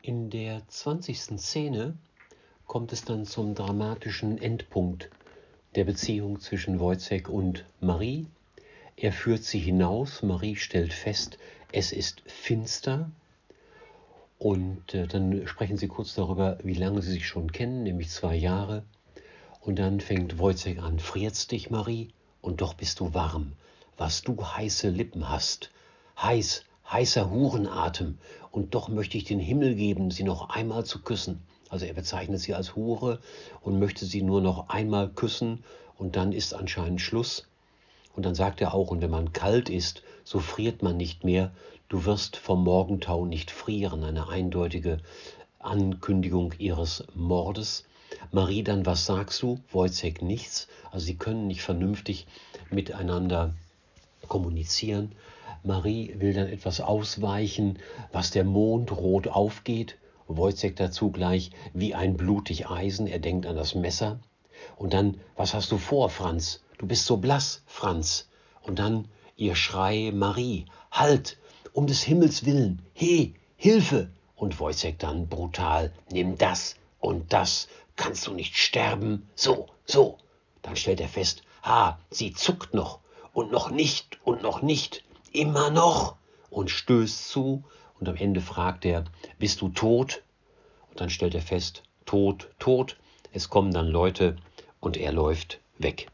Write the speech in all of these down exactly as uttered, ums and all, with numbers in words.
In der zwanzigsten Szene kommt es dann zum dramatischen Endpunkt der Beziehung zwischen Wojciech und Marie. Er führt sie hinaus, Marie stellt fest, es ist finster. Und äh, dann sprechen sie kurz darüber, wie lange sie sich schon kennen, nämlich zwei Jahre. Und dann fängt Wojciech an: Friert's dich, Marie? Und doch bist du warm, was du heiße Lippen hast. Heiß, heißer Hurenatem. Und doch möchte ich den Himmel geben, sie noch einmal zu küssen. Also er bezeichnet sie als Hure und möchte sie nur noch einmal küssen. Und dann ist anscheinend Schluss. Und dann sagt er auch: Und wenn man kalt ist, so friert man nicht mehr. Du wirst vom Morgentau nicht frieren. Eine eindeutige Ankündigung ihres Mordes. Marie dann: Was sagst du? Wojciech: Nichts. Also sie können nicht vernünftig miteinander kommunizieren. Marie will dann etwas ausweichen, was der Mond rot aufgeht. Wojciech dazu gleich: Wie ein blutig Eisen. Er denkt an das Messer. Und dann: Was hast du vor, Franz? Du bist so blass, Franz. Und dann ihr Schrei: Marie, halt! Um des Himmels willen! He, Hilfe! Und Wojciech dann brutal: Nimm das und das. Kannst du nicht sterben? So, so. Dann stellt er fest: Ha, sie zuckt noch. Und noch nicht und noch nicht. Immer noch. Und stößt zu. Und am Ende fragt er: Bist du tot? Und dann stellt er fest: Tot, tot. Es kommen dann Leute und er läuft weg.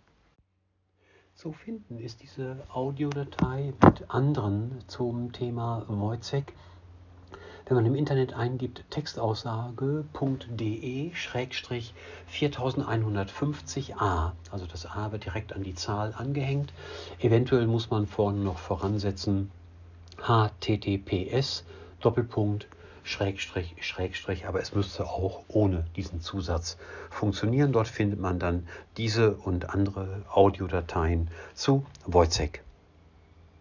Zu finden ist diese Audiodatei mit anderen zum Thema Wojciech. Wenn man im Internet eingibt textaussage.de Schrägstrich viertausendeinhundertfünfzig a, also das A wird direkt an die Zahl angehängt. Eventuell muss man vorne noch voransetzen https Doppelpunkt Schrägstrich Schrägstrich, aber es müsste auch ohne diesen Zusatz funktionieren. Dort findet man dann diese und andere Audiodateien zu Wojciech.